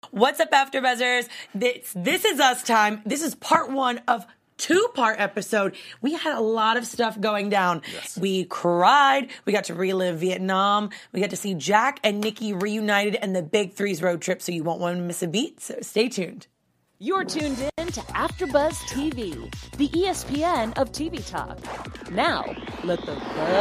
What's up, AfterBuzzers? This is us time. This is part one of two-part episode. We had a lot of stuff going down. Yes. We cried. We got to relive Vietnam. We got to see Jack and Nikki reunited and the Big Three's road trip, so you won't want to miss a beat, so stay tuned. You're tuned in to AfterBuzz TV, the ESPN of TV talk. Now, let the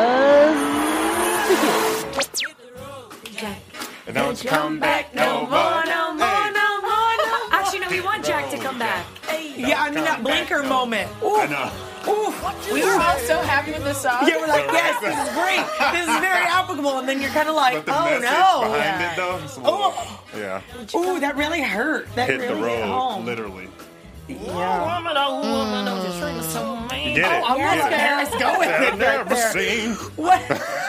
buzz begin. And don't come back no more, no more, Hey. no more, no more. Actually, no, we want Jack to come back. Yeah, I mean that blinker moment. Ooh. I know. Ooh. We were all so happy with the song. Yeah, we're like, yes, this is great. This is very applicable. And then you're kind of like, But the oh message no. behind it, though, it's a little, Oh. yeah, Ooh, that really hurt. That hit really the road, hit home. literally. Yeah. You get it. I'm Get not it. scared. Let's go with it. I've never There. seen. What?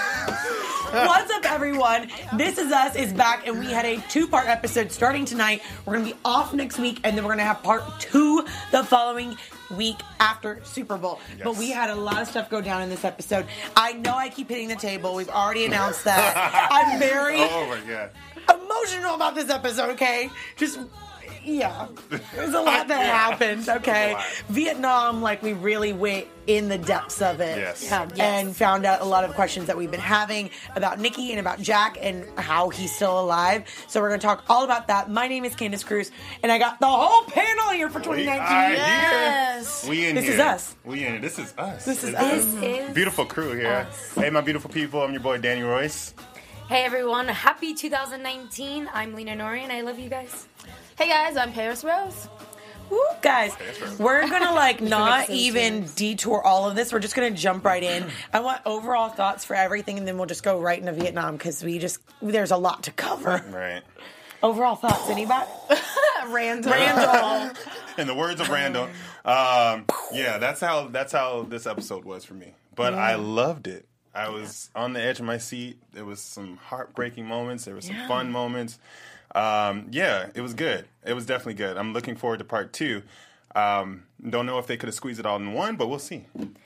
What's up, everyone? This Is Us is back, and we had a two-part episode starting tonight. We're going to be off next week, and then we're going to have part two the following week after Super Bowl. Yes. But we had a lot of stuff go down in this episode. I know I keep hitting the table. We've already announced that. I'm very Oh my god. emotional about this episode, okay? Just, yeah. There's a lot that happened, okay? A lot. Vietnam, like, we really went in the depths of it. Yes. And found out a lot of questions that we've been having about Nikki and about Jack and how he's still alive. So we're going to talk all about that. My name is Candace Cruz, and I got the whole panel here for 2019. Yes. We in This here. is us. We in it. This is us. This is It us. Is Beautiful crew here. Hey, my beautiful people. I'm your boy, Danny Royce. Hey everyone, happy 2019. I'm Lena Nori and I love you guys. Hey guys, I'm Paris Rose. Woo, guys, we're gonna not some even detour all of this. We're just gonna jump right in. I want overall thoughts for everything, and then we'll just go right into Vietnam because there's a lot to cover. Right. Overall thoughts, anybody? Randall. In the words of Randall, yeah, that's how this episode was for me. But I loved it. I was on the edge of my seat. There was some heartbreaking moments. There were some fun moments. Yeah, it was good. It was definitely good. I'm looking forward to part two. Don't know if they could have squeezed it all in one, but we'll see.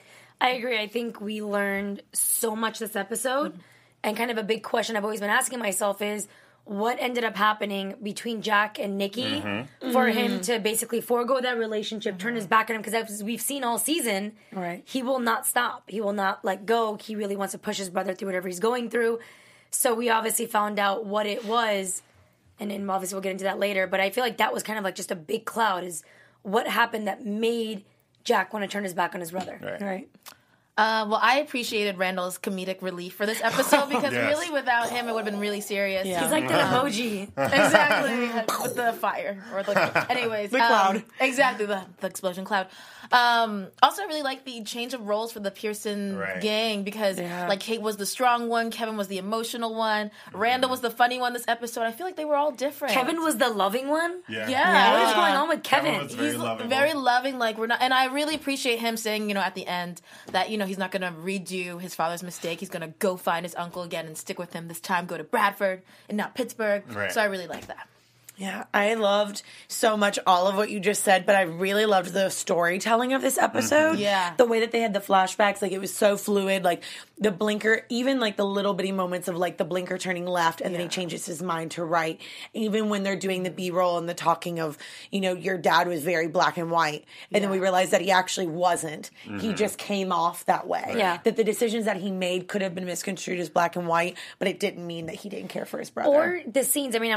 I agree. I think we learned so much this episode. And kind of a big question I've always been asking myself is, what ended up happening between Jack and Nikki for him to basically forego that relationship, turn his back on him? Because as we've seen all season, Right. he will not stop. He will not let go. He really wants to push his brother through whatever he's going through. So we obviously found out what it was. And then obviously we'll get into that later. But I feel like that was kind of like just a big cloud is what happened that made Jack want to turn his back on his brother. Right. Well, I appreciated Randall's comedic relief for this episode because Yes. really without him it would have been really serious. Yeah. He's like the emoji. Exactly. With the fire. Or anyways. The cloud. Exactly, the explosion cloud. Also, I really like the change of roles for the Pearson Right. gang because, Yeah. like, Kate was the strong one, Kevin was the emotional one, Randall was the funny one this episode. I feel like they were all different. Kevin was the loving one. Yeah. Yeah. What is going on with Kevin? was very He's loving. very loving, like we're not, and I really appreciate him saying, at the end that he's not gonna redo his father's mistake. He's gonna go find his uncle again and stick with him this time. Go to Bradford and not Pittsburgh. Right. So I really like that. Yeah, I loved so much all of what you just said, but I really loved the storytelling of this episode. Yeah. The way that they had the flashbacks, like it was so fluid, like the blinker, even like the little bitty moments of like the blinker turning left and then he changes his mind to right. Even when they're doing the B-roll and the talking of, your dad was very black and white. And then we realized that he actually wasn't. He just came off that way. Yeah. That the decisions that he made could have been misconstrued as black and white, but it didn't mean that he didn't care for his brother. Or the scenes. I mean,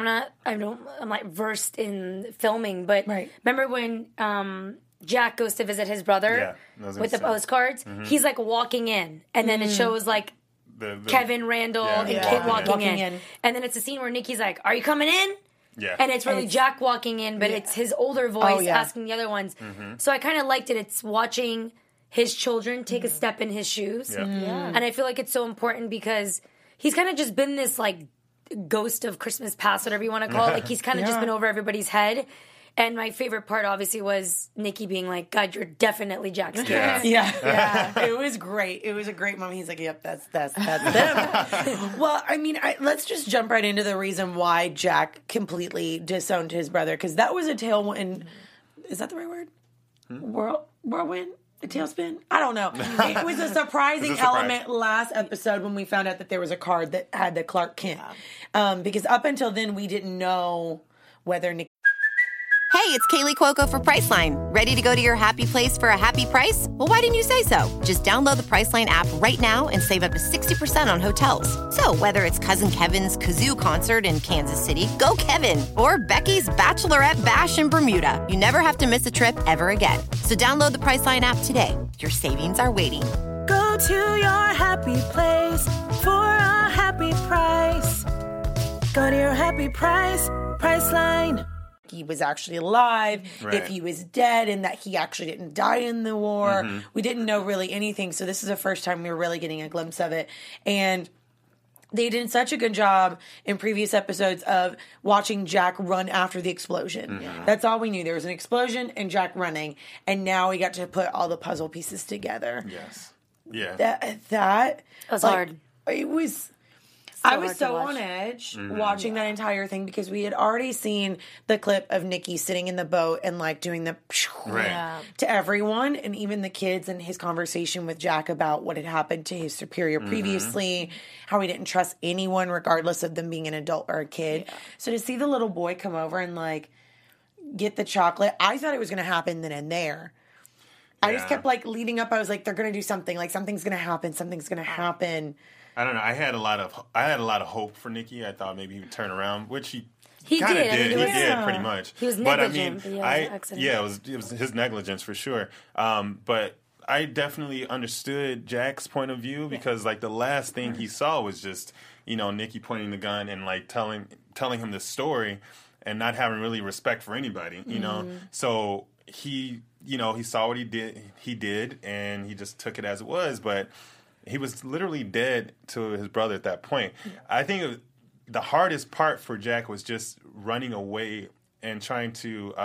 I'm like versed in filming, but Right. remember when Jack goes to visit his brother Yeah, that was with the insane. postcards? He's like walking in, and then it shows like The Kevin, Randall, Yeah, and yeah. Kit walking Walking in. in. And then it's a scene where Nikki's like, "Are you coming in?" Yeah. And it's really it's- Jack walking in, but it's his older voice yeah. asking the other ones. So I kind of liked it. It's watching his children take a step in his shoes. Yeah. And I feel like it's so important because he's kind of just been this like ghost of Christmas past, whatever you want to call it. Like he's kind of just been over everybody's head. And my favorite part, obviously, was Nikki being like, "God, you're definitely Jack's kid." Yeah. Yeah. It was great. It was a great moment. He's like, "Yep, that's them." Well, I mean, let's just jump right into the reason why Jack completely disowned his brother, because that was a tailwind. Is that the right word? Whirlwind? A tailspin? I don't know. It was a surprising It was a surprise. element last episode when we found out that there was a card that had the Clark Kent. Because up until then, we didn't know whether Nikki. Hey, it's Kaylee Cuoco for Priceline. Ready to go to your happy place for a happy price? Well, why didn't you say so? Just download the Priceline app right now and save up to 60% on hotels. So whether it's Cousin Kevin's Kazoo Concert in Kansas City, go Kevin, or Becky's Bachelorette Bash in Bermuda, you never have to miss a trip ever again. So download the Priceline app today. Your savings are waiting. Go to your happy place for a happy price. Go to your happy price, Priceline. He was actually alive, Right. if he was dead, and that he actually didn't die in the war. We didn't know really anything. So this is the first time we were really getting a glimpse of it. And they did such a good job in previous episodes of watching Jack run after the explosion. That's all we knew. There was an explosion and Jack running. And now we got to put all the puzzle pieces together. Yes. Yeah. That was like, hard. It was... I was hard to so watch. on edge watching that entire thing because we had already seen the clip of Nikki sitting in the boat and like doing the Right. Yeah. to everyone and even the kids and his conversation with Jack about what had happened to his superior previously, how he didn't trust anyone regardless of them being an adult or a kid. So to see the little boy come over and like get the chocolate, I thought it was going to happen then and there. I just Yeah. kept like leading up. I was like, they're going to do something. Like something's going to happen. Something's going to happen. I don't know. I had a lot of hope for Nikki. I thought maybe he would turn around, which he He kind of did. I mean, did. it He was- did pretty much. He was But I negligent, mean, but yeah, it was an accident. it was his negligence for sure. But I definitely understood Jack's point of view because like the last thing he saw was just Nikki pointing the gun and like telling him this story and not having really respect for anybody. So he he saw what he did and he just took it as it was, but he was literally dead to his brother at that point. I think the hardest part for Jack was just running away and trying to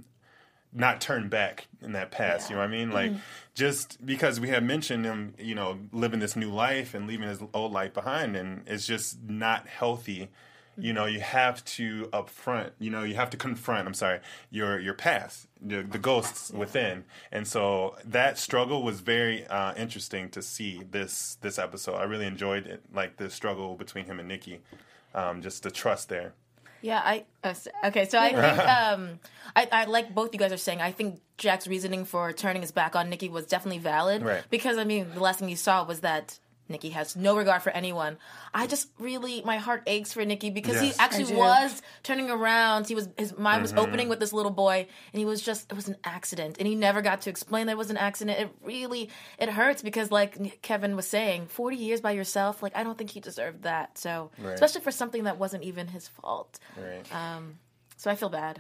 not turn back in that past. You know what I mean? Like, just because we have mentioned him, living this new life and leaving his old life behind, and it's just not healthy. You have to you have to confront, your past, the ghosts within. And so that struggle was very interesting to see this episode. I really enjoyed it, like the struggle between him and Nikki, just the trust there. Yeah, okay. So I think I like both you guys are saying. I think Jack's reasoning for turning his back on Nikki was definitely valid. Right. Because I mean, the last thing you saw was that Nikki has no regard for anyone. I just really, my heart aches for Nikki because Yes. he actually was turning around. His mind was opening with this little boy, and it was an accident, and he never got to explain that it was an accident. It hurts because, like Kevin was saying, 40 years by yourself. Like I don't think he deserved that. So Right. especially for something that wasn't even his fault. Right. So I feel bad.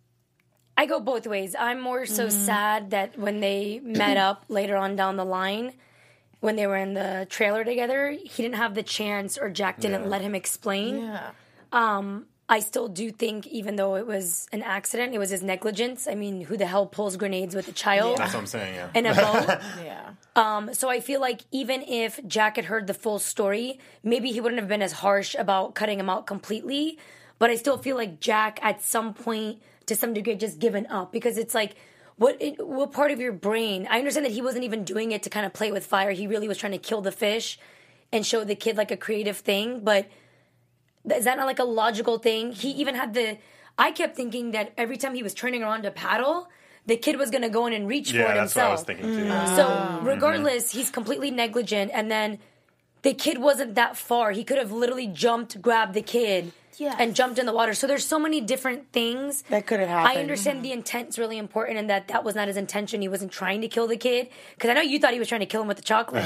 I go both ways. I'm more so sad that when they met up later on down the line, when they were in the trailer together, he didn't have the chance or Jack didn't let him explain. Yeah. I still do think, even though it was an accident, it was his negligence. I mean, who the hell pulls grenades with a child That's what I'm saying, yeah. in a boat? Yeah. So I feel like even if Jack had heard the full story, maybe he wouldn't have been as harsh about cutting him out completely. But I still feel like Jack, at some point, to some degree, just given up because it's like, what part of your brain? I understand that he wasn't even doing it to kind of play with fire. He really was trying to kill the fish and show the kid like a creative thing. But is that not like a logical thing? He even had I kept thinking that every time he was turning around to paddle, the kid was going to go in and reach for it Yeah, that's what I was himself. thinking too. So regardless, he's completely negligent. And then the kid wasn't that far. He could have literally jumped, grabbed the kid, Yes. and jumped in the water. So there's so many different things That could have happened. I understand the intent's really important, and that was not his intention. He wasn't trying to kill the kid because I know you thought he was trying to kill him with the chocolate.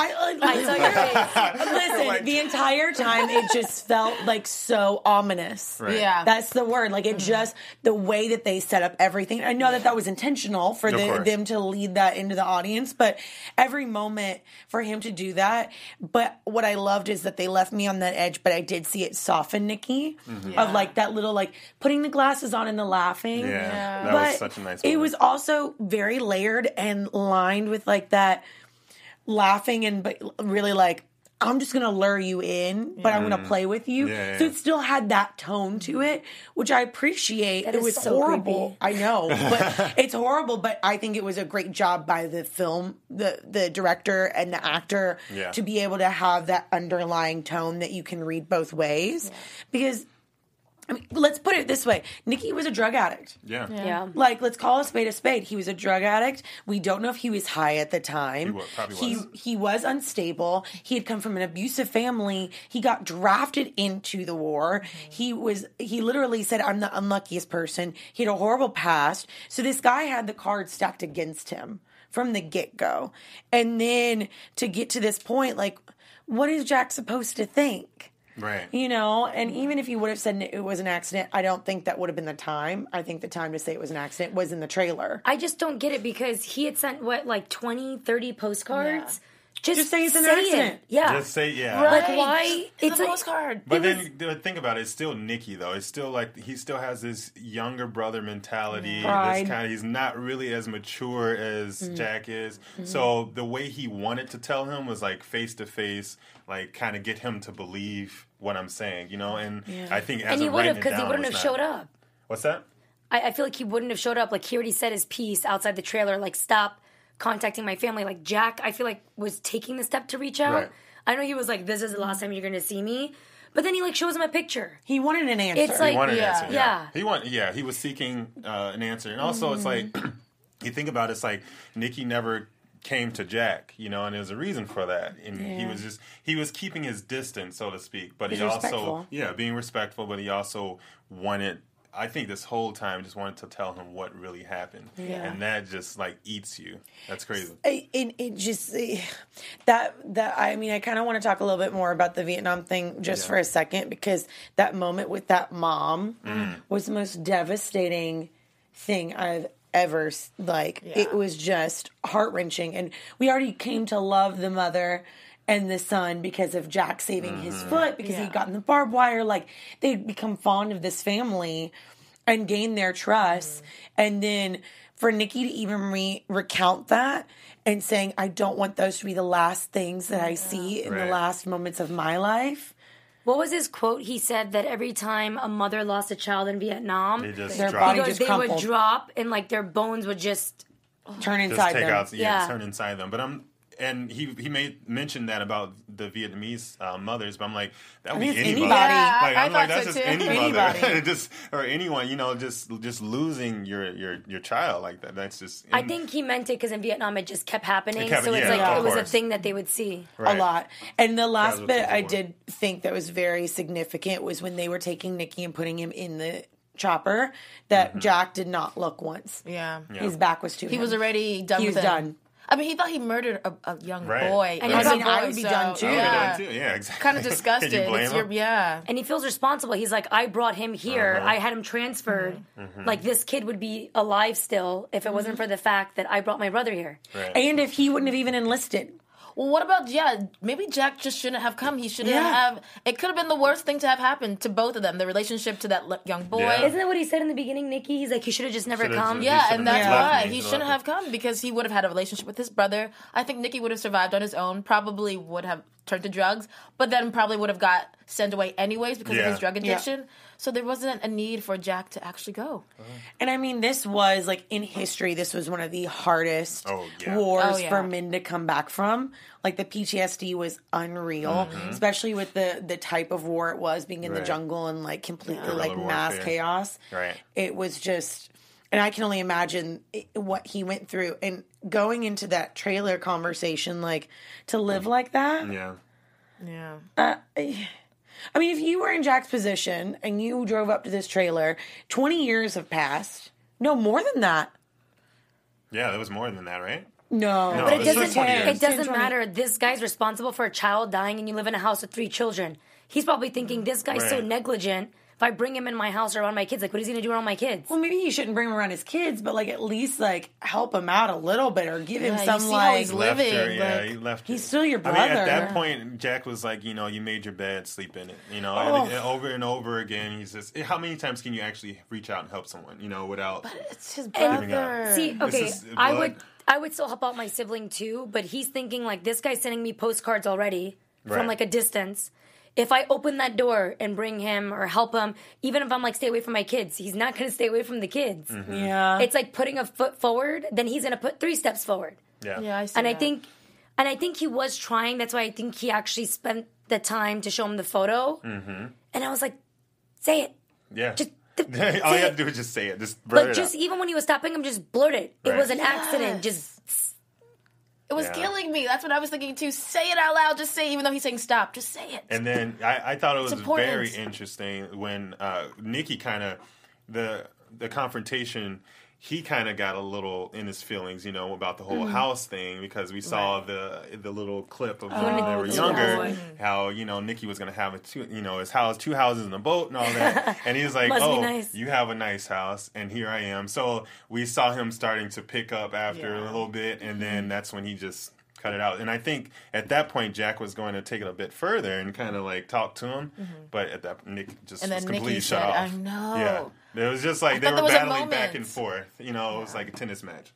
I saw your face. Listen, the entire time it just felt like so ominous. Right. Yeah. That's the word. Like it just, the way that they set up everything. I know that was intentional for course. them to lead that into the audience, but every moment for him to do that. But what I loved is that they left me on that edge, but I did see it soften Nikki of like that little, like putting the glasses on and the laughing. Yeah, that But was such a nice it moment. was also very layered and lined with like that laughing and but really like, I'm just gonna lure you in, but I'm gonna play with you. Yeah, So yeah. it still had that tone to it, which I appreciate. That It is was so horrible. creepy. I know, but it's horrible. But I think it was a great job by the film, the director and the actor Yeah. to be able to have that underlying tone that you can read both ways. Because I mean, let's put it this way. Nikki was a drug addict. Yeah. Yeah. Like, let's call a spade a spade. He was a drug addict. We don't know if he was high at the time. Probably was. He was unstable. He had come from an abusive family. He got drafted into the war. He literally said, I'm the unluckiest person. He had a horrible past. So this guy had the cards stacked against him from the get-go. And then to get to this point, like, what is Jack supposed to think? Right. You know, and even if he would have said it was an accident, I don't think that would have been the time. I think the time to say it was an accident was in the trailer. I just don't get it because he had sent, 20, 30 postcards? Just say it's an accident. Yeah. Just say, yeah. Like, why? It's a like- postcard. But then think about it. It's still Nikki, though. It's still like he still has this younger brother mentality. Pride. He's not really as mature as Jack is. So the way he wanted to tell him was like face to face, like kind of get him to believe what I'm saying, you know. And I think as And he of would have, writing it because he down wouldn't was have not- showed up. What's that? I feel like he wouldn't have showed up. Like, he already said his piece outside the trailer, like, stop contacting my family. Like, Jack, I feel like, was taking the step to reach out. Right. I know he was like, this is the last time you're going to see me. But then he, like, shows him a picture. He wanted an answer. It's like, He wanted an yeah. answer. Yeah. He was seeking an answer. And also it's like you think about it, it's like Nikki never came to Jack, you know, and there's a reason for that. And he was keeping his distance, so to speak, but he also respectful. being respectful, but he also wanted, I think this whole time just wanted to tell him what really happened. And that just like eats you. That's crazy. It just that I mean, I kind of want to talk a little bit more about the Vietnam thing just for a second, because that moment with that mom was the most devastating thing I've ever it was just heart-wrenching. And we already came to love the mother and the son because of Jack saving his foot, because he'd gotten the barbed wire. Like, they'd become fond of this family and gain their trust. And then for Nikki to even recount that and saying, I don't want those to be the last things that I see in the last moments of my life. What was his quote? He said that every time a mother lost a child in Vietnam, They just Their dropped. body he goes, just they crumpled. would drop and, like, their bones would just... Turn Just inside take them. out, Yeah. turn inside them. But and he made mention that about the Vietnamese mothers, but I'm like, that would be think it's anybody. anybody. Yeah, Like, I I'm like, thought that's so just too. any mother, Anybody. or anyone, you know, just losing your child like that. That's just. I think he meant it because in Vietnam it just kept happening. It kept- so it's yeah, like of it was a course. thing that they would see. Right. A lot. And the last what bit people I were. did think that was very significant was when they were taking Nikki and putting him in the chopper, that Jack did not look once. Yeah. His back was to He him. was already done He with was him. done. I mean, he thought he murdered a young Right. boy. And It was I a mean, boy, I would be done too. I would Yeah. have done too. Yeah, exactly. Kind of disgusted. Can you blame It's him? yeah. And he feels responsible. He's like, I brought him here. I had him transferred. Like, this kid would be alive still if it wasn't for the fact that I brought my brother here. Right. And if he wouldn't have even enlisted. Well, what about, maybe Jack just shouldn't have come. He shouldn't Yeah. have. It could have been the worst thing to have happened to both of them. The relationship to that young boy. Yeah. Isn't that what he said in the beginning, Nikki? He's like, he should have just never Should've come. just- Yeah, should've and that's just left why me. he He shouldn't left have come, because he would have had a relationship with his brother. I think Nikki would have survived on his own, probably would have turned to drugs, but then probably would have got sent away anyways because of Yeah. his drug addiction. So there wasn't a need for Jack to actually go. And I mean, this was, like, in history, this was one of the hardest wars Oh, yeah. for men to come back from. Like, the PTSD was unreal, especially with the type of war it was, being in the Right. jungle and, like, completely, Guerrilla like, mass warfare. chaos. Right. It was just... And I can only imagine what he went through. And going into that trailer conversation, like, to live like that... Yeah. Yeah. I mean, if you were in Jack's position and you drove up to this trailer, 20 years have passed. No, more than that. Yeah, that was more than that, right? No. No, But it this was 20 doesn't. years. It doesn't 20. matter. This guy's responsible for a child dying, and you live in a house with 3 children. He's probably thinking, this guy's so Right. negligent. If I bring him in my house or around my kids, like, what is he gonna do around my kids? Well, maybe you shouldn't bring him around his kids, but, like, at least, like, help him out a little bit or give him Yeah, you some, see how like... he's Left living, her, yeah, like- he left her. He's still your I mean, at brother. that point, Jack was like, you know, you made your bed, sleep in it. You know, and over and over again, he's just, how many times can you actually reach out and help someone, you know, without... It's his Giving brother. up. See, This okay, is I blood. would still help out my sibling too, but he's thinking like, this guy's sending me postcards already from Right. like a distance. If I open that door and bring him or help him, even if I'm like, stay away from my kids, he's not going to stay away from the kids. Yeah. It's like putting a foot forward, then he's going to put 3 steps forward. Yeah. Yeah, I see And that. I think he was trying. That's why I think he actually spent the time to show him the photo. And I was like, say it. Yeah. Just all you have to do is just say it. Just blurt like it just out. even when he was stopping him, just blurt it. It Right. was an accident. Just It was killing me. That's what I was thinking too. Say it out loud. Just say it, even though he's saying stop. Just say it. And then I thought it was important. very interesting when Nikki kind of the confrontation. He kind of got a little in his feelings, about the whole house thing because we saw the little clip of when they were younger, how Nikki was going to have his house, 2 houses and a boat and all that, and he was like, Must be "Oh, nice. you have a nice house, and here I am." So we saw him starting to pick up after a little bit, and then that's when he just cut it out. And I think at that point Jack was going to take it a bit further and kind of like talk to him, but at that Nick just And was then completely Nikki shut said, off. "I know." Yeah, it was just like they thought were there was a battling back moment. and forth. It was like a tennis match.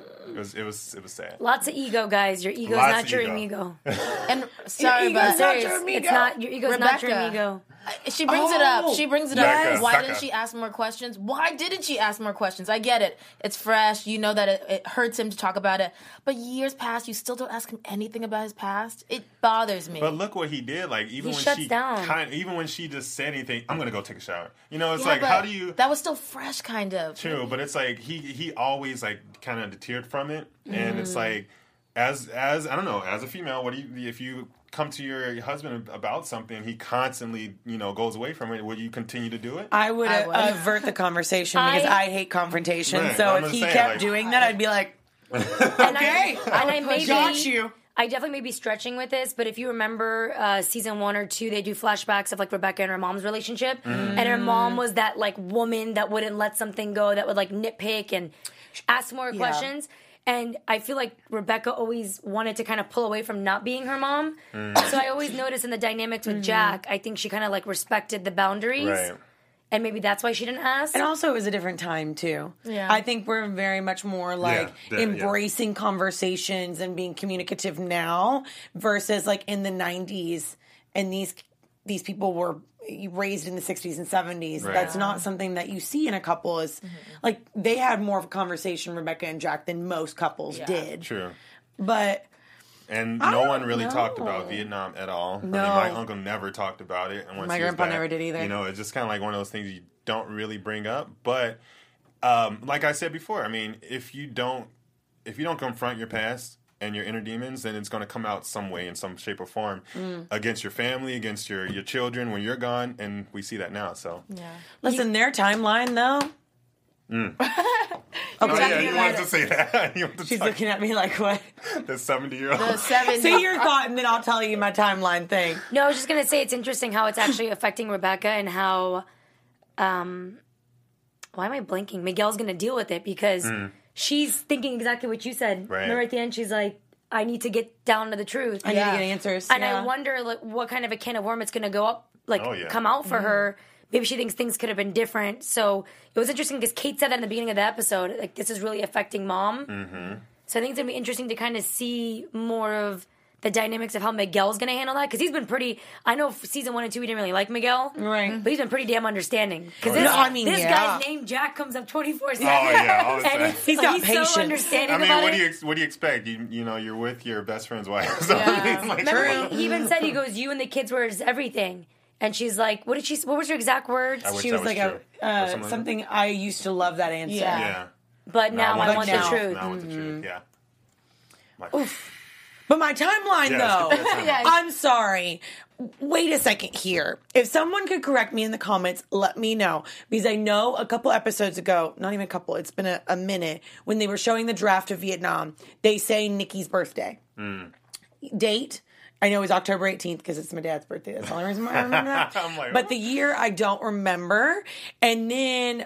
It was sad. lots of ego, guys. Your ego's Lots not of your ego. amigo. And sorry, ego's but not Serious. your amigo. It's not your ego's not your Rebecca. amigo. she brings it up. Oh, She brings it yes. up. Why Becca. didn't she ask more questions? Why didn't she ask more questions? I get it. It's fresh. You know that it hurts him to talk about it. But years pass. You still don't ask him anything about his past. It bothers me. But look what he did. Like even He when shuts she down. even when she just said anything, I'm gonna go take a shower. It's Yeah, like but how do you? That was still fresh, kind of. True, but it's like he always like kind of deterred from it, and it's like as I don't know, as a female, what do you if you come to your husband about something, he constantly goes away from it. Would you continue to do it? I would I would. avert the conversation because I- I hate confrontation. Right, So I'm if gonna he say, kept like- doing that, I'd be like, And okay, I maybe got you. I definitely may be stretching with this, but if you remember season 1 or 2, they do flashbacks of like Rebecca and her mom's relationship, and her mom was that like woman that wouldn't let something go, that would like nitpick and ask more questions. And I feel like Rebecca always wanted to kind of pull away from not being her mom. So I always noticed in the dynamics with Jack, I think she kind of like respected the boundaries. Right. And maybe that's why she didn't ask. And also, it was a different time too. Yeah. I think we're very much more like yeah. embracing conversations and being communicative now versus like in the 90s. And these people were raised in the 60s and 70s. Right. That's not something that you see in a couple. Is like they had more of a conversation, Rebecca and Jack, than most couples did. True. But And I no don't one really know. talked about Vietnam at all. No. I mean, my uncle never talked about it. And once My he was grandpa back, never did either. It's just kind of like one of those things you don't really bring up. But like I said before, I mean, if you don't confront your past and your inner demons, then it's going to come out some way, in some shape or form, against your family, against your children when you're gone. And we see that now. So listen, their timeline though. Oh, yeah, you wanted to say that. You wanted to She's talk looking at me like, what? the 70-year-old. The 70s. Say your thought, and then I'll tell you my timeline thing. No, I was just gonna say it's interesting how it's actually affecting Rebecca and how, why am I blanking? Miguel's gonna deal with it because she's thinking exactly what you said. Right. Remember at the end, she's like, "I need to get down to the truth," I need to get answers. and yeah. I wonder like what kind of a can of worm it's gonna go up, like Oh, yeah. come out for her. Maybe she thinks things could have been different. So it was interesting because Kate said that in the beginning of the episode, like this is really affecting Mom. Mm-hmm. So I think it's gonna be interesting to kind of see more of the dynamics of how Miguel's gonna handle that because he's been pretty. I know for season 1 and 2 we didn't really like Miguel, Right. But he's been pretty damn understanding because No, I mean, this yeah. guy's name Jack comes up 24/7. Oh, yeah, all the and time. he's got so patience. understanding I mean, about what it. do you expect? You're with your best friend's wife. So Yeah. it's like, Remember, he even said, he goes, "You and the kids were everything." And she's like, "What did she? What was her exact words?" I wish She that was like true. Or something like something. I used to love that answer. Yeah. Yeah. But now I want the now. truth. Now I want the truth. Yeah. Like, But my timeline, Yeah, though, let's get that timeline. I'm sorry. Wait a second here. If someone could correct me in the comments, let me know. Because I know a couple episodes ago, not even a couple, it's been a minute, when they were showing the draft of Vietnam, they say Nikki's birthday. Date, I know it was October 18th because it's my dad's birthday. That's the only reason why I remember that. I'm like, but what? the year I don't remember. And then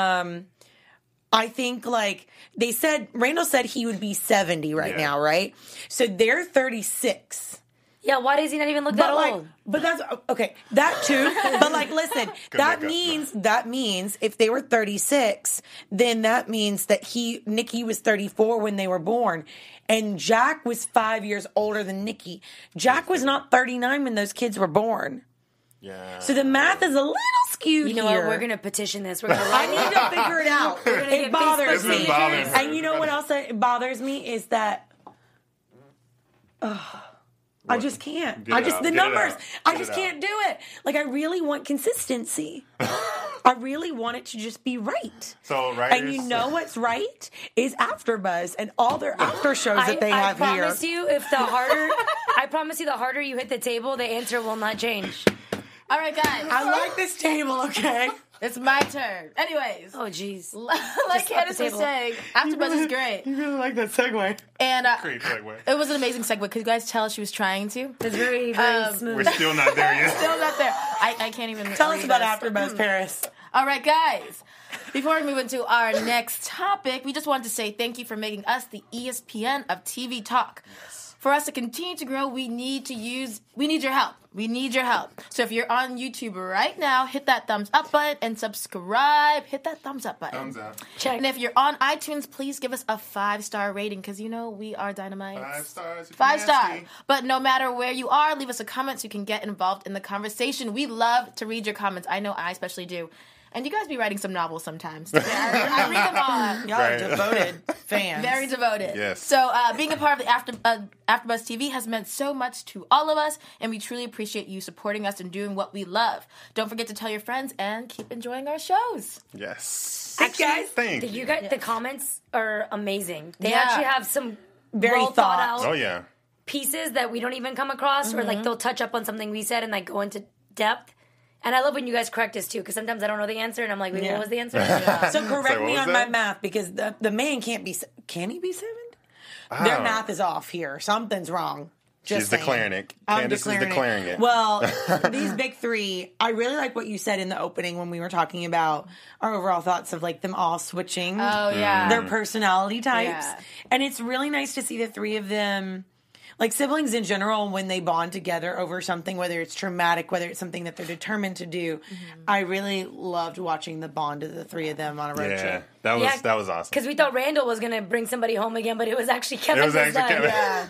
I think like they said, Randall said he would be 70 right Yeah. now, right? So they're 36. Yeah, why does he not even look that But like, old? but that's okay. That too. But like, listen, that makeup. means if they were 36, then that means that Nikki was 34 when they were born, and Jack was 5 years older than Nikki. Jack was not 39 when those kids were born. yeah. So the math is a little skewed. You know here. what? We're gonna petition this. We're gonna I need to figure it out. gonna It get bothers Facebook It's been me. bothering me. And you know what else bothers me is that I just can't. Get it out. The Get it numbers. out. I Get just it can't do it. Like, I really want consistency. I really want it to just be right. So writers, And you know what's right is AfterBuzz and all their after shows that they have I here. promise you, I promise you, the harder you hit the table, the answer will not change. All right, guys. I like this table, okay? It's my turn. Anyways, Oh, jeez. like Just up Candace the was table. saying, AfterBuzz is great. You really like that segue. And Great segue. it was an amazing segue. Could you guys tell she was trying to? It's very, very smooth. We're still not there yet. Still not there. I can't even Tell us read about this. AfterBuzz Paris. All right, guys. Before we move into our next topic, we just wanted to say thank you for making us the ESPN of TV talk. For us to continue to grow, we need your help. We need your help. So if you're on YouTube right now, hit that thumbs up button and subscribe. Hit that thumbs up button. Thumbs up. Check. And if you're on iTunes, please give us a 5-star rating because we are dynamite. 5 stars. if 5 you're star. nasty. But no matter where you are, leave us a comment so you can get involved in the conversation. We love to read your comments. I know I especially do. And you guys be writing some novels sometimes. I read them all. Y'all Right. are devoted fans. Very devoted. Yes. So being a part of the AfterBuzz TV has meant so much to all of us, and we truly appreciate you supporting us and doing what we love. Don't forget to tell your friends and keep enjoying our shows. Yes. Actually, Thank you. You guys, the comments are amazing. They Yeah. actually have some Very well thought thought. out Oh yeah. pieces that we don't even come across, or like they'll touch up on something we said and like go into depth. And I love when you guys correct us too, because sometimes I don't know the answer and I'm like, wait, Yeah. what was the answer? So correct what me was on that? my math because the man can't be. Can he be 7? Their Oh. math is off here. Something's wrong. Just She's saying. declaring it. I'm Candace is declaring it. Well, these big 3, I really like what you said in the opening when we were talking about our overall thoughts of like them all switching Oh, yeah. their personality types. Yeah. And it's really nice to see the 3 of them, like siblings in general, when they bond together over something, whether it's traumatic, whether it's something that they're determined to do. I really loved watching the bond of the 3 of them on a road Yeah. trip. That was awesome. Because we thought Randall was going to bring somebody home again, but it was actually Kevin. It was this actually time. Kevin. Yeah.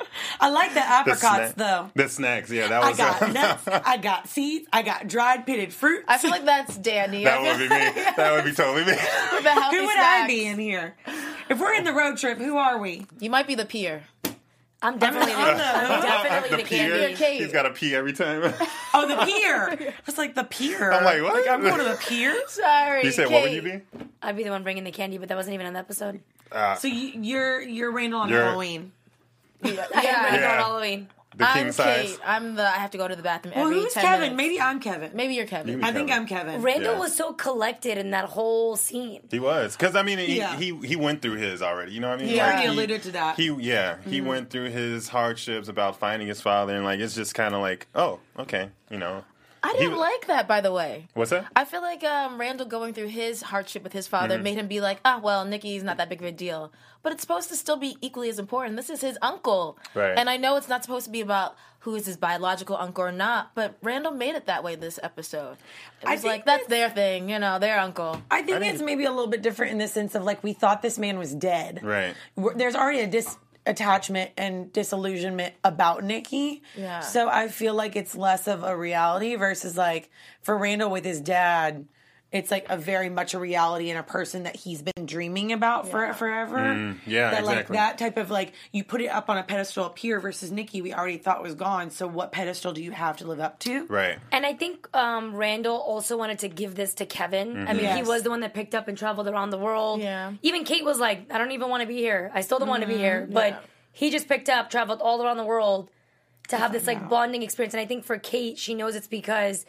I like the apricots snack- though. The snacks, yeah, that I was got nuts, I got seeds, I got dried pitted fruit. I feel like that's Danny. that would be me. That would be totally me. The healthy Who would snacks. I be in here? If we're in the road trip, who are we? You might be the peer. I'm definitely the the pier. candy. Kate. He's got a pee every time. Oh, the pier. I was like, the pier. I'm like, what? I'm going to the pier. Sorry. You said, Kate. what would you be? I'd be the one bringing the candy, but that wasn't even on the episode. So you're Randall on You're- Halloween. I am Randall Yeah. on Halloween. The king I'm size. Kate. I have to go to the bathroom Well, every who's 10 Kevin? minutes. Maybe I'm Kevin. Maybe you're Kevin. You- I think Kevin. I'm Kevin. Randall Yeah. was so collected in that whole scene. He was, because I mean, Yeah. he went through his already. You know what I mean? He already he alluded to that. He went through his hardships about finding his father, and like it's just kind of like, oh, okay, you know. I didn't He- like that, by the way. What's that? I feel like Randall going through his hardship with his father Mm-hmm. made him be like, well, Nikki's not that big of a deal. But it's supposed to still be equally as important. This is his uncle. Right. And I know it's not supposed to be about who is his biological uncle or not, but Randall made it that way this episode. It I was think like, that's their thing, their uncle. I think I it's mean- maybe a little bit different in the sense of like we thought this man was dead. Right. There's already a attachment and disillusionment about Nikki. Yeah. So I feel like it's less of a reality versus like for Randall with his dad, it's like a very much a reality and a person that he's been dreaming about for forever. yeah, that like exactly. that type of like you put it up on a pedestal up here versus Nikki we already thought was gone. So what pedestal do you have to live up to? Right. And I think Randall also wanted to give this to Kevin. I mean, Yes. he was the one that picked up and traveled around the world. Yeah. Even Kate was like, I don't even want to be here. I still don't want to be here. But he just picked up, traveled all around the world to have this like bonding experience. And I think for Kate, she knows it's because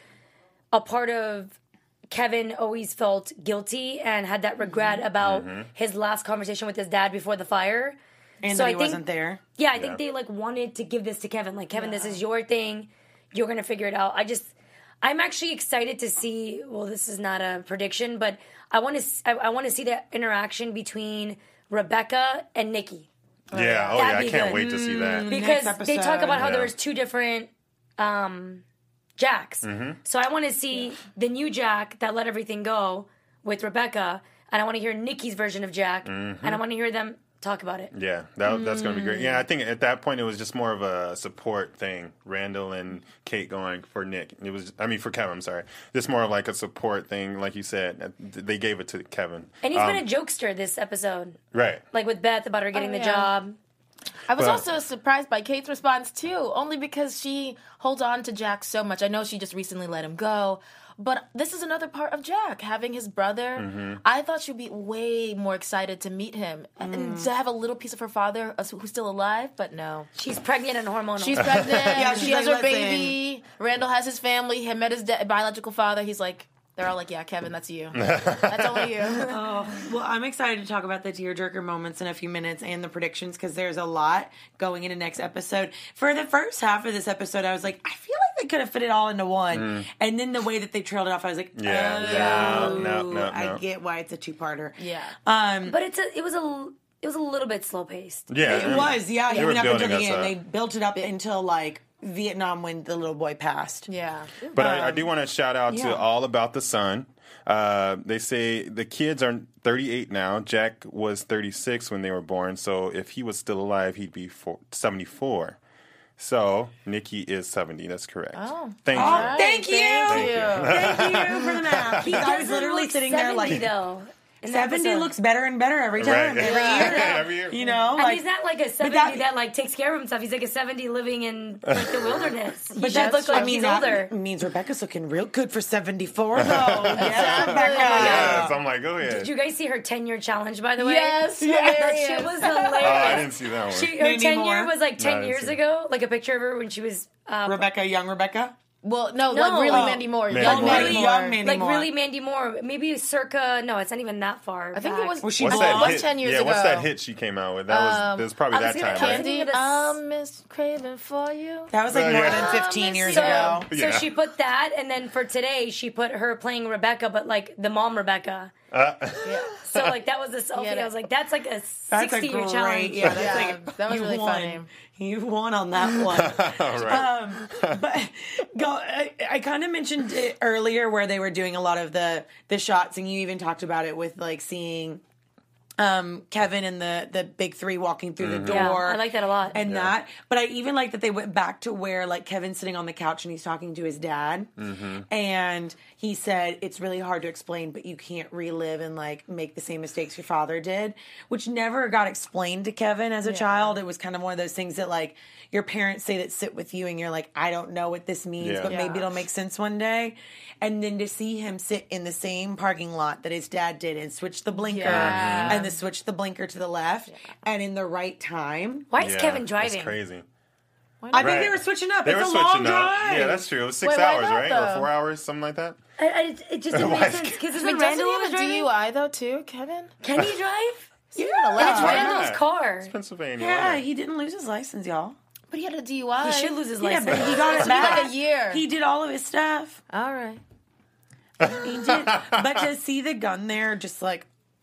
a part of Kevin always felt guilty and had that regret about his last conversation with his dad before the fire. And So that I he think- wasn't there. Yeah, I think they like wanted to give this to Kevin. Like, Kevin, this is your thing. You're gonna figure it out. I'm actually excited to see. Well, this is not a prediction, but I want to see the interaction between Rebecca and Nikki Yeah. Oh That'd yeah. I be can't good. wait to see that. because Next they talk about how Yeah. there was 2 different Jacks. Mm-hmm. So I want to see the new Jack that let everything go with Rebecca, and I want to hear Nikki's version of Jack, Mm-hmm. and I want to hear them talk about it. Yeah, that's going to be great. Yeah, I think at that point it was just more of a support thing. Randall and Kate going for Nick. For Kevin, I'm sorry. Just more of like a support thing, like you said. They gave it to Kevin. And he's been a jokester this episode. Right. Like with Beth about her getting the yeah. job. I was But- also surprised by Kate's response too, only because she holds on to Jack so much. I know she just recently let him go, but this is another part of Jack, having his brother. Mm-hmm. I thought she'd be way more excited to meet him and to have a little piece of her father who's still alive, but no. She's pregnant and hormonal. She's pregnant. she's She has like, her "Listen." baby. Randall has his family. He met his biological father. He's like, they're all like, yeah, Kevin, that's you. That's only you. Well, I'm excited to talk about the tearjerker moments in a few minutes and the predictions because there's a lot going into next episode. For the first half of this episode, I was like, I feel like they could have fit it all into one. And then the way that they trailed it off, I was like, No. I get why it's a two-parter. Yeah. But it was a little bit slow paced. Yeah, It was, yeah. They were Even up until building the us end. up. They built it up until, like, Vietnam when the little boy passed. Yeah. But I do want to shout out to All About the Sun. They say the kids are 38 now. Jack was 36 when they were born. So if he was still alive, he'd be 74. So Nikki is 70. That's correct. Oh. Thank Oh, you. thank you. Thank you. Thank you for the math. I was literally sitting there like, though. 70 looks better and better every time. Right. Every year. Every year. You know? And Like, he's not like a 70 that like takes care of himself. He's like a 70 living in like the wilderness. He but should look like he's older. That means Rebecca's looking real good for 74, though. Yes, Rebecca. Yes, I'm like, go ahead. Did you guys see her 10-year challenge, by the way? Yes. That shit was hilarious. Oh, I didn't see that one. Her Mandy 10-year Moore? was like 10 No, I years didn't see ago. Like a picture of her when she was Rebecca, young Rebecca? Well, no, No. like really Oh. Mandy Moore. Mandy Young Moore. Mandy Really Moore. young Mandy like Moore. really Mandy Moore. Maybe circa, no, it's not even that far. I think it was. Was she What's born? that was hit? 10 years yeah, ago. what's that hit she came out with? That was probably that was time, gonna- right? Candy, Yes. I'm Miss Craving for you. That was like Oh, more yeah. than 15 years So, ago. so Yeah. she put that, and then for today, she put her playing Rebecca, but like the mom Rebecca. So like that was the selfie. Yeah, I was like, that's like a That's a 60-year great, challenge. yeah, that's Yeah, like, that was you really won. funny. You won on that one. All right. But I kind of mentioned it earlier where they were doing a lot of the shots, and you even talked about it with like seeing Kevin and the big three walking through the door. Yeah, I like that a lot. And that, but I even like that they went back to where like Kevin's sitting on the couch and he's talking to his dad, and he said it's really hard to explain, but you can't relive and like make the same mistakes your father did, which never got explained to Kevin as a child. It was kind of one of those things that like your parents say that sit with you, and you're like, I don't know what this means, Yeah. but maybe it'll make sense one day. And then to see him sit in the same parking lot that his dad did and switch the blinker Yeah. and then switch the blinker to the left and in the right time. Why is Yeah, Kevin that's driving? crazy. I think Right. they were switching up. They It's were a switching long up. drive. Yeah, that's true. It was 6 Wait, why hours, not, right? though? Or 4 hours, something like that. It just didn't Why make is- sense because Wait, isn't doesn't Randall he always have a driving? DUI though too, Kevin? Can he drive? You're And not it's allowed. Why Randall's not? car. It's Pennsylvania. Yeah, why he didn't lose his license, y'all. But he had a DUI. He should lose his Yeah, license. but he got it So he got back. a year. He did all of his stuff. All right. He did. But to see the gun there, just like,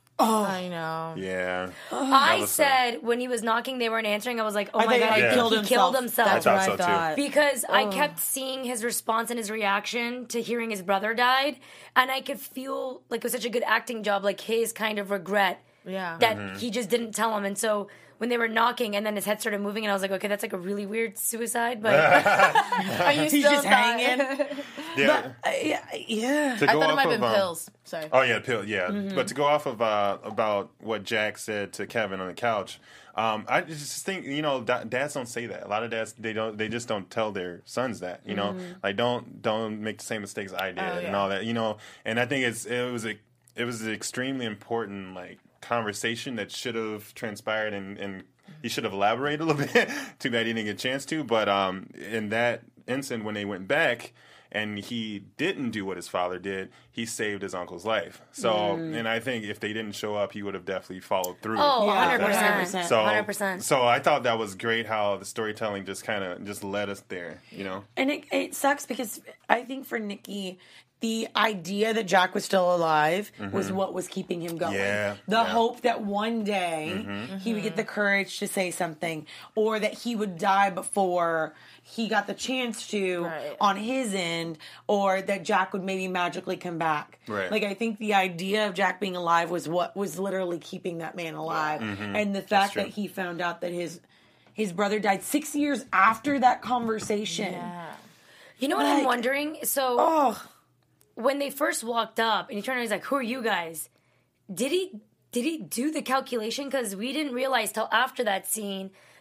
I know. not? Yeah. I was said when he was knocking, they weren't answering. I was like, oh I my think god, I he think killed he himself. killed himself. I thought so, too. Because I kept seeing his response and his reaction to hearing his brother died, and I could feel like it was such a good acting job, like his kind of regret Yeah. that he just didn't tell him. And so when they were knocking, and then his head started moving, and I was like, okay, that's like a really weird suicide, but Are you he's still just hanging. Yeah. Yeah. To I go thought it off might have of, been pills. Sorry. Oh yeah, pill. Yeah, but to go off of about what Jack said to Kevin on the couch, I just think dads don't say that. A lot of dads they just don't tell their sons that. Like don't make the same mistakes I did and all that. And I think it was an extremely important like conversation that should have transpired and he should have elaborated a little bit. Too bad he didn't get a chance to. But in that instant when they went back. And he didn't do what his father did. He saved his uncle's life. So, and I think if they didn't show up, he would have definitely followed through. oh, Yeah, 100%. 100%. So I thought that was great how the storytelling just kind of led us there, And it sucks because I think for Nikki, the idea that Jack was still alive was what was keeping him going. Yeah, The yeah. hope that one day he would get the courage to say something, or that he would die before he got the chance to Right. on his end, or that Jack would maybe magically come back. Right. Like I think the idea of Jack being alive was what was literally keeping that man alive. And the fact true. that he found out that his brother died 6 years after that conversation. Yeah. You know what I'm Like- wondering? So Oh, when they first walked up and he turned around, he's like, who are you guys? Did he do the calculation? Because we didn't realize till after that scene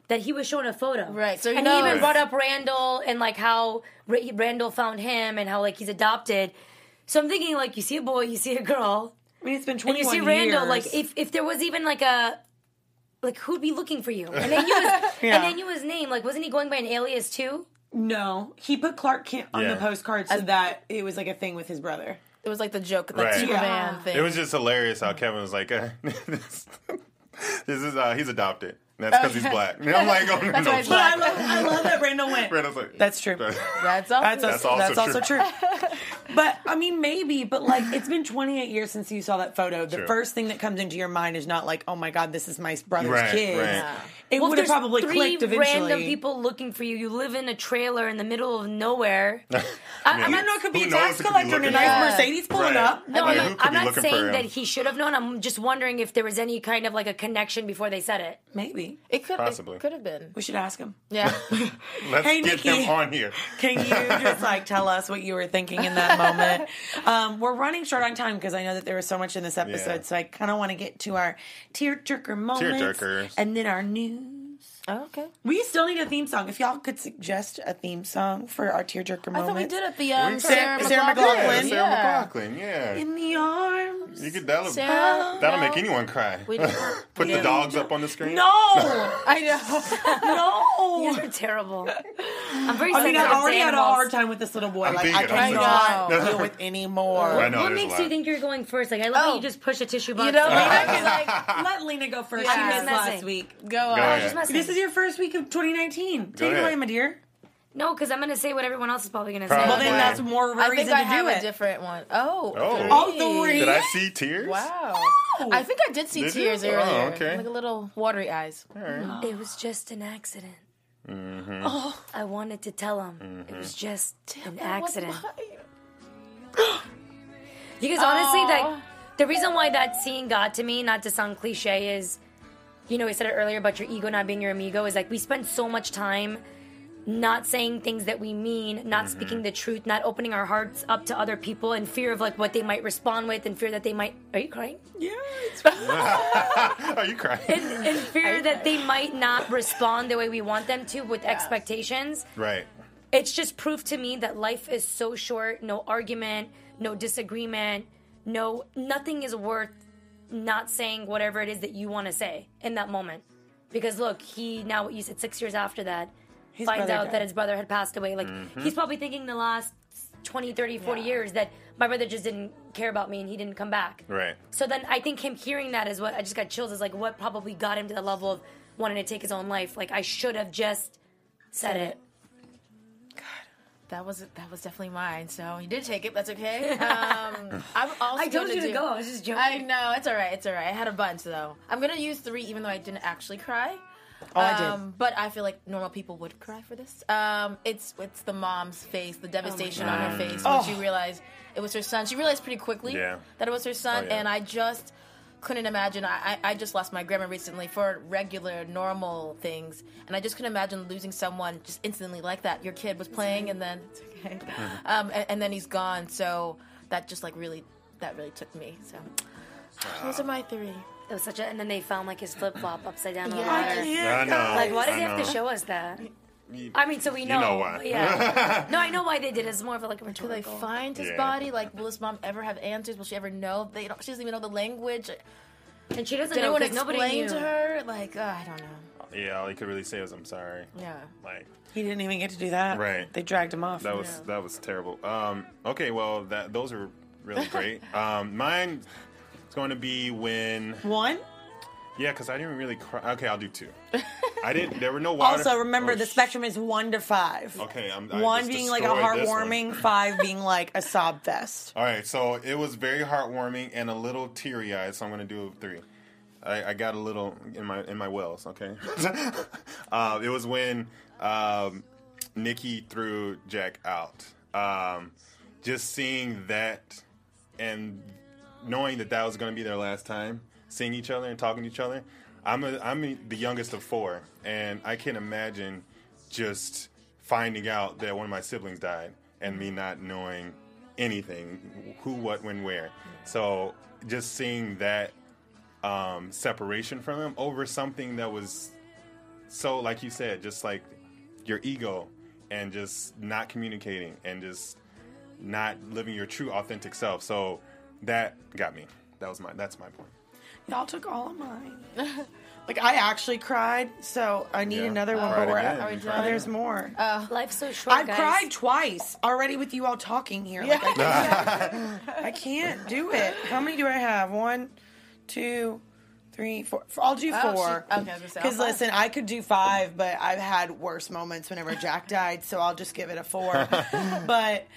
that he was showing a photo. Right, so he and he even knows. brought up Randall and like how Randall found him and how like he's adopted. So I'm thinking like you see a boy, you see a girl, I mean, it's been and 21 you see years. Randall. Like if there was even like a like who'd be looking for you, and then you was, Yeah. and then you his name. Like wasn't he going by an alias too? No, he put Clark Kent on the Yeah. postcard so that it was like a thing with his brother. It was like the joke, like Right. Superman Yeah. thing. It was just hilarious how Kevin was like, this is he's adopted. And that's because he's black. And I'm like, oh, no, That's why he's But black. I love that Randall went. Randall's like, That's true. That's all. That's also true. But I mean, maybe. But like, it's been 28 years since you saw that photo. The True. first thing that comes into your mind is not like, oh my god, this is my brother's Right, kid. right. Yeah. It Well, would have there's probably three clicked eventually. random people looking for you. You live in a trailer in the middle of nowhere. I don't know. It could be Who a knows tax who could be collector in a looking nice for him? Mercedes pulling Right. up. No, Like, I'm who not, could I'm be not looking for saying him? that he should have known. I'm just wondering if there was any kind of like a connection before they said it. Maybe It could Possibly. It could have been. we should ask him. Yeah. Let's Hey, get Nikki. him on here. Can you just like tell us what you were thinking in that moment? We're running short on time because I know that there was so much in this episode, Yeah. so I kind of want to get to our tearjerker moments, Tearjerkers. and then our news. Oh, okay. We still need a theme song. If y'all could suggest a theme song for our tearjerker I moments. thought we did it. The We- Sarah Sarah McLachlan. McLachlan. Sarah Yeah. McLachlan, yeah. In the arms. You could, Sarah, that'll no. make anyone cry. We did- Put we the did. dogs up on the screen. No, I know. You no. guys are terrible. I'm very I mean, I sensitive already to had a animals. hard time with this little boy. I'm Like, I thinking, I'm cannot thinking. deal with any more. I know. What there's a makes lot. you think you're going first? Like I love how Oh. you just push a tissue box. You know, down. Lena can like Let Lena go first. Yeah. She missed I'm last messing. week. go on. Go ahead. Just messing. This is your first week of 2019. Take it ahead. away, my dear. No, because I'm going to say what everyone else is probably going to say. Probably. Well, then that's more of a I reason think I to have do a it. different one. Oh. Oh. Oh, three. Did I see tears? Wow. I think I did see Did you? tears Oh, earlier. okay. Like a little watery eyes. It was just an accident. Mm-hmm. Oh, I wanted to tell him it was just an accident. Because honestly, that the reason why that scene got to me, not to sound cliche, is, you know, we said it earlier about your ego not being your amigo, is like we spend so much time not saying things that we mean, not speaking the truth, not opening our hearts up to other people in fear of like what they might respond with, in fear that they might. Are you crying? Yeah, it's Are you crying? In fear that they might not respond the way we want them to with expectations. Right. It's just proof to me that life is so short. No argument, no disagreement, nothing is worth not saying whatever it is that you want to say in that moment. Because look, he now, what you said, 6 years after that, His finds brother out died. that his brother had passed away. Like, he's probably thinking the last 20, 30, 40 years that my brother just didn't care about me and he didn't come back. Right. So then I think him hearing that is what, I just got chills, is like what probably got him to the level of wanting to take his own life. Like, I should have just said it. That was definitely mine. So you did take it. That's okay. I'm also I told gonna you to do- go. I was just joking. I know. It's all right. It's all right. I had a bunch though. I'm gonna use 3, even though I didn't actually cry. Oh, I did. But I feel like normal people would cry for this. It's the mom's face, the devastation on her face when she realized it was her son. She realized pretty quickly Yeah. that it was her son, Oh, yeah. and I just couldn't imagine. I just lost my grandma recently for regular, normal things, and I just couldn't imagine losing someone just instantly like that. Your kid was playing, and then it's okay, and then he's gone. So that just really took me. So those are my 3. It was such a, and then they found like his flip flop upside down on the Yeah. water. I know. Like, why did I they have to know. show us that? I mean, so we know. know why. Yeah. No, I know why they did it. It's more of like a Will they rhetorical. find his Yeah. body? Like, will his mom ever have answers? Will she ever know? She doesn't even know the language. And she doesn't Did know anyone because nobody explain knew. to her? Like, I don't know. Yeah, all he could really say was, "I'm sorry." Yeah. Like He didn't even get to do that. Right. They dragged him off. that was terrible. Okay, well those are really great. Mine is going to be when One. yeah, because I didn't really cry. Okay, I'll do 2. I didn't. There were no water. Also, remember Oh, the spectrum is 1 to 5. Okay, I 1 just being like a destroyed this one. heartwarming, 5 being like a sob fest. All right, so it was very heartwarming and a little teary-eyed. So I'm going to do 3. I got a little in my wells. Okay, it was when Nikki threw Jack out. Just seeing that and knowing that was going to be their last time seeing each other and talking to each other. I'm the youngest of 4, and I can imagine just finding out that one of my siblings died and me not knowing anything, who, what, when, where. So just seeing that separation from them over something that was so, like you said, just like your ego and just not communicating and just not living your true authentic self. So that got me. That's my point. Y'all took all of mine. Like, I actually cried, so I need another one. But there's more. Life's so short, I've guys. cried twice already with you all talking here. Like, I can't do it. How many do I have? 1, 2, 3, 4. I'll do 4. Because listen, I could do 5, but I've had worse moments whenever Jack died, so I'll just give it a 4. But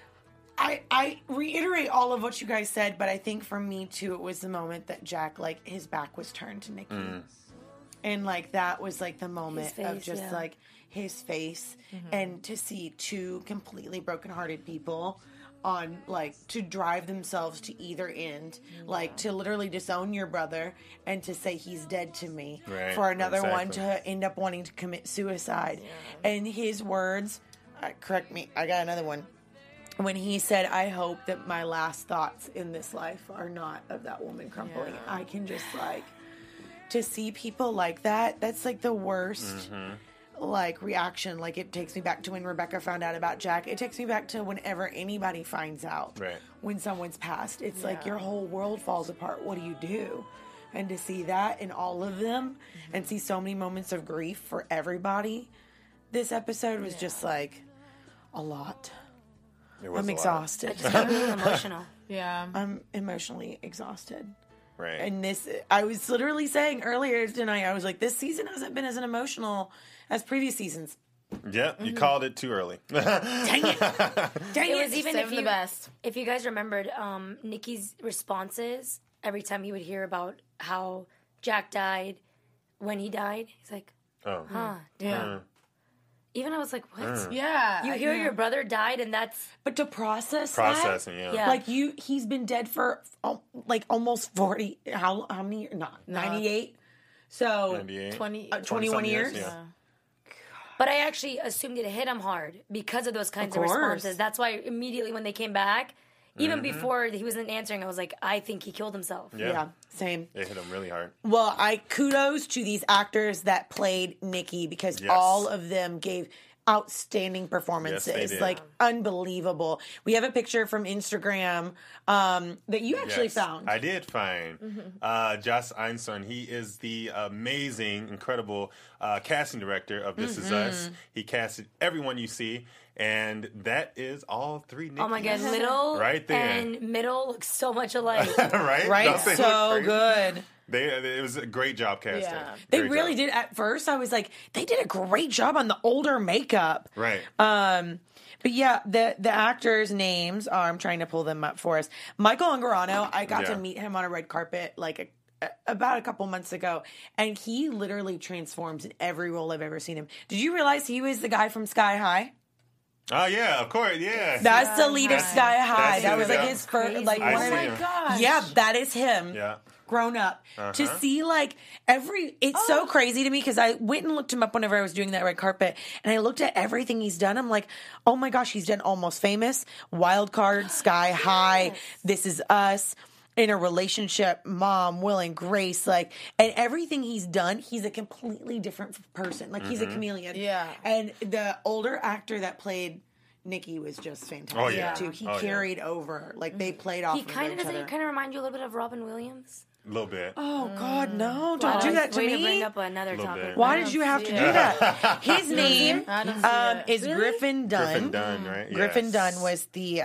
I reiterate all of what you guys said, but I think for me too, it was the moment that Jack, like, his back was turned to Nikki. And like that was like the moment of just like his face, and to see 2 completely brokenhearted people on like to drive themselves to either end, like to literally disown your brother and to say he's dead to me, for another one to end up wanting to commit suicide. And his words, correct me, I got another one. When he said, I hope that my last thoughts in this life are not of that woman crumpling. I can just like, to see people like that, that's like the worst like reaction. Like, it takes me back to when Rebecca found out about Jack. It takes me back to whenever anybody finds out when someone's passed. It's like your whole world falls apart. What do you do? And to see that in all of them and see so many moments of grief for everybody, this episode was just like a lot. I'm exhausted. I just got really emotional. I'm emotionally exhausted. Right. And this, I was literally saying earlier tonight, I was like, this season hasn't been as emotional as previous seasons. Yep, you called it too early. Dang it. Dang It was even Saving the best. If you guys remembered Nikki's responses every time he would hear about how Jack died, when he died, he's like, damn. Even I was like, what? Yeah. You hear your brother died, and that's... But to processing, Yeah. like he's been dead for like almost 40, how many years? Not 98. So 98. 21 years. Yeah. But I actually assumed it hit him hard because of those kinds of responses. That's why immediately when they came back, even before he wasn't answering, I was like, I think he killed himself. Yeah, same. It hit him really hard. Well, kudos to these actors that played Nikki, because all of them gave outstanding performances. Yes, they did. Like, unbelievable. We have a picture from Instagram that you actually found. I did find Joss Einstein. He is the amazing, incredible casting director of This Is Us. He casted everyone you see. And that is all 3 Nickies. Oh my God, Little right there. and Middle look so much alike. Right? Don't they So look good. It was a great job casting. Yeah. They really did. At first, I was like, they did a great job on the older makeup. Right. But yeah, the actors' names are, I'm trying to pull them up for us. Michael Angarano, I got to meet him on a red carpet like about a couple months ago, and he literally transforms in every role I've ever seen him. Did you realize he was the guy from Sky High? Oh yeah, of course, yeah. That's the lead of Sky High. That was like his first, like, I one see of him. gosh. Yeah, that is him. Yeah. Grown up. To see like it's so crazy to me, because I went and looked him up whenever I was doing that red carpet, and I looked at everything he's done. I'm like, oh my gosh, he's done Almost Famous, Wild Card, Sky High, This Is Us, In a Relationship, Mom, Will and Grace, like, and everything he's done, he's a completely different person. Like, he's a chameleon. Yeah. And the older actor that played Nikki was just fantastic too. He carried over, like they played off. He kind of doesn't he kind of remind you a little bit of Robin Williams? A little bit. Oh God, no! Don't do that to Way me. to bring up another topic. bit. Why did you have to do that? His name is Really? Griffin Dunn. Griffin Dunn, right? Griffin Yes. Dunn was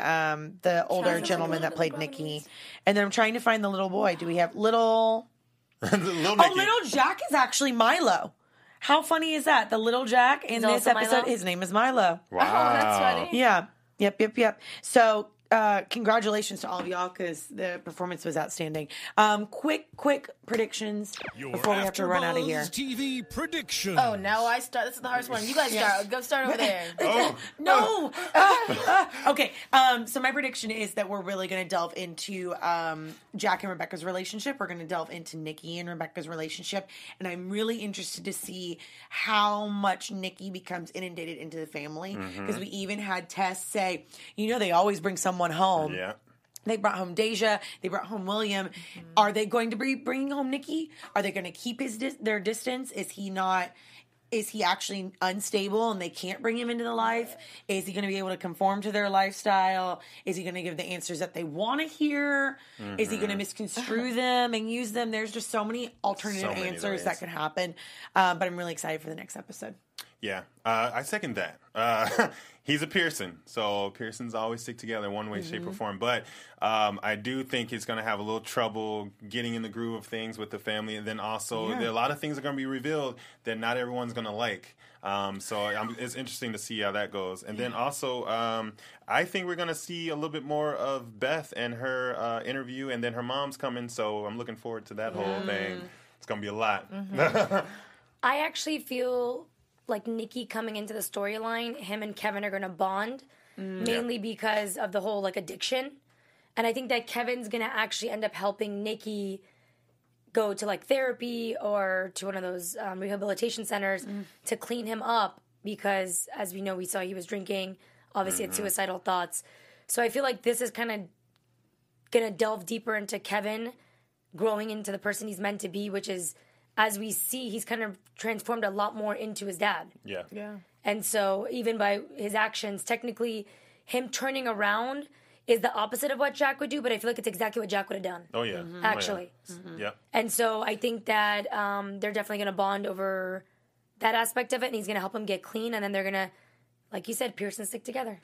the older gentleman that played Nikki. And then I'm trying to find the little boy. Do we have little? Little Oh, Nicky. little Jack is actually Milo. How funny is that? The little Jack in He's this also episode, Milo? his name is Milo. Wow. that's funny. Yeah. Yep. So, congratulations to all of y'all, because the performance was outstanding. Quick predictions before we have to run out of here. TV prediction. Oh, now I start. This is the hardest one. You guys start. Go start over there. No. Okay. So my prediction is that we're really going to delve into Jack and Rebecca's relationship. We're going to delve into Nikki and Rebecca's relationship, and I'm really interested to see how much Nikki becomes inundated into the family, because we even had Tess say, they always bring someone home. Yeah. They brought home Deja. They brought home William. Are they going to be bringing home Nikki? Are they going to keep their distance? Is he not is he actually unstable and they can't bring him into the life? Is he going to be able to conform to their lifestyle? Is he going to give the answers that they want to hear? Is he going to misconstrue them and use them? There's just so many alternative answers that could happen. But I'm really excited for the next episode. Yeah, I second that. He's a Pearson, so Pearsons always stick together one way, shape, or form. But I do think he's going to have a little trouble getting in the groove of things with the family. And then also, there are a lot of things are going to be revealed that not everyone's going to like. It's interesting to see how that goes. And then also, I think we're going to see a little bit more of Beth and her interview, and then her mom's coming. So I'm looking forward to that whole thing. It's going to be a lot. I actually feel like Nikki coming into the storyline, him and Kevin are going to bond, mainly because of the whole like addiction. And I think that Kevin's going to actually end up helping Nikki go to like therapy or to one of those rehabilitation centers to clean him up because, as we know, we saw he was drinking, obviously had suicidal thoughts. So I feel like this is kind of going to delve deeper into Kevin growing into the person he's meant to be, which is, as we see, he's kind of transformed a lot more into his dad. Yeah. And so even by his actions, technically him turning around is the opposite of what Jack would do, but I feel like it's exactly what Jack would have done. Oh, yeah. Actually. Yeah. And so I think that they're definitely going to bond over that aspect of it, and he's going to help him get clean, and then they're going to, like you said, Pearson stick together.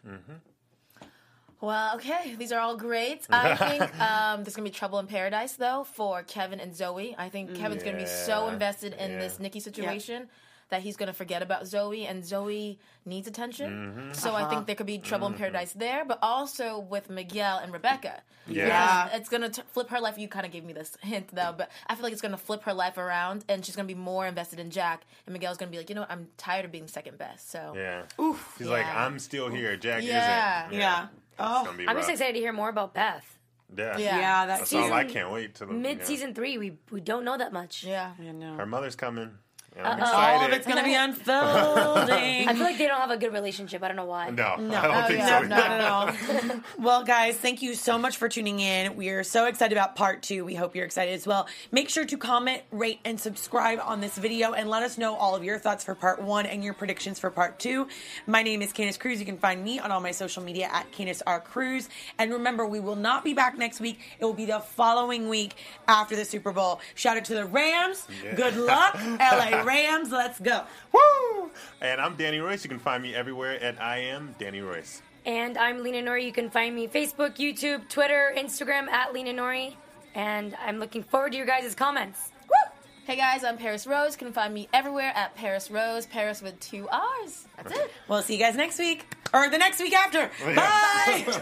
Well, okay, these are all great. I think there's going to be trouble in paradise, though, for Kevin and Zoe. I think Kevin's going to be so invested in this Nikki situation that he's going to forget about Zoe, and Zoe needs attention. So I think there could be trouble in paradise there, but also with Miguel and Rebecca. Yeah. Because it's going to flip her life. You kind of gave me this hint, though, but I feel like it's going to flip her life around, and she's going to be more invested in Jack, and Miguel's going to be like, you know what, I'm tired of being second best. So He's like, I'm still here. Jack isn't. Yeah. It's gonna be I'm rough. just excited to hear more about Beth. Yeah, That's all I can't wait to Mid-season 3, we don't know that much. Yeah. I know. Her mother's coming. And I'm All of excited. it's going to be unfolding. I feel like they don't have a good relationship. I don't know why. No, I don't think so. Not at all. Well, guys, thank you so much for tuning in. We are so excited about part 2. We hope you're excited as well. Make sure to comment, rate, and subscribe on this video, and let us know all of your thoughts for part 1 and your predictions for part 2. My name is Candace Cruz. You can find me on all my social media at Candace R. Cruz. And remember, we will not be back next week. It will be the following week after the Super Bowl. Shout out to the Rams. Good luck, LA Rams. Let's go. Woo! And I'm Danny Royce. You can find me everywhere at I am Danny Royce. And I'm Lena Nori. You can find me Facebook, YouTube, Twitter, Instagram at Lena Nori. And I'm looking forward to your guys' comments. Woo! Hey guys, I'm Paris Rose. You can find me everywhere at Paris Rose. Paris with 2 R's. That's it. We'll see you guys next week. Or the next week after. Bye!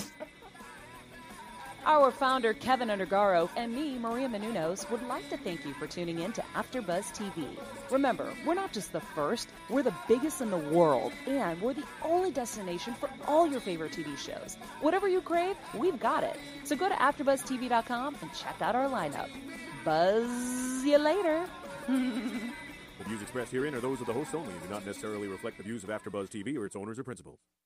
Our founder, Kevin Undergaro, and me, Maria Menounos, would like to thank you for tuning in to AfterBuzz TV. Remember, we're not just the first, we're the biggest in the world, and we're the only destination for all your favorite TV shows. Whatever you crave, we've got it. So go to AfterBuzzTV.com and check out our lineup. Buzz you later. The views expressed herein are those of the hosts only and do not necessarily reflect the views of AfterBuzz TV or its owners or principals.